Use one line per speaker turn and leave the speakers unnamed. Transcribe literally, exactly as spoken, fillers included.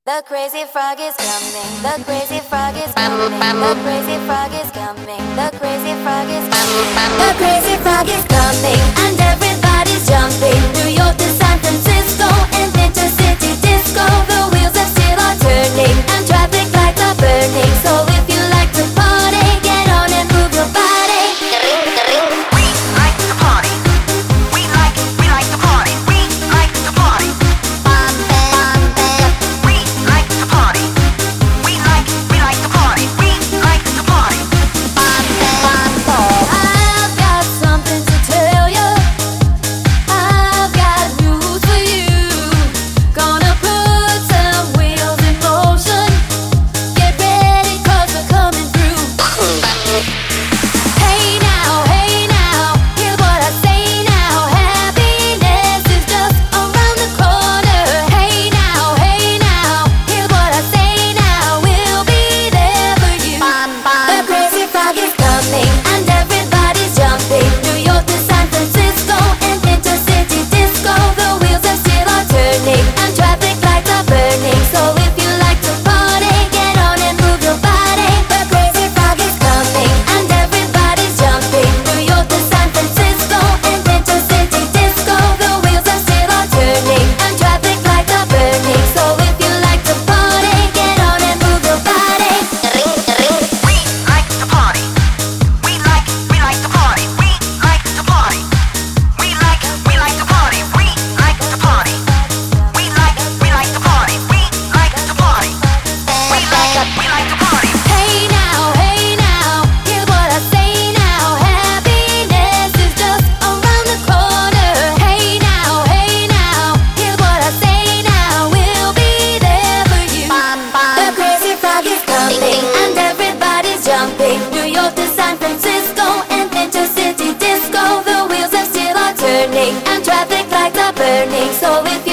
The crazy frog is coming. The crazy frog is coming. The crazy frog is coming. The crazy frog is coming. The crazy frog is coming, and everybody's jumping. New York to San Francisco and intercity disco. The wheels of steel are turning, and traffic lights are burning. So if you like to party, get on and move your body.
We like to party. We like, we like to party. We like to party. We like to party. We like, we like to party. We like to party.
I've got something to tell you. I've got news for you. Gonna put some wheels in motion. Get ready, 'cause we're coming through. Hey now, hey now, hear what I say now. Happiness is just around the corner. Hey now, hey now, hear what I say now. We'll be there for you. The crazy frog is coming, and everybody's jumping. New York to San Francisco and intercity disco. The wheels of steel are turning, and traffic lights are burning. So if you like to party, get on and move your body. The crazy frog is coming, and everybody's jumping. New York to San Francisco and intercity disco. The wheels of steel are turning, and traffic lights are burning. So if you like to party, get on and move your body.
We like to party. We like, we like to party. We like to party. We like, we like to party. We like to party. We like, we like to party. We like to party. We like, we like to party.
Hey now, hey now, hear what I say now. Happiness is just around the corner. Hey now, hey now, hear what I say now. We'll be there for you. The crazy frog is coming, and everybody's jumping. New York to San Francisco and intercity disco. The wheels of steel are turning, and traffic lights are burning. So if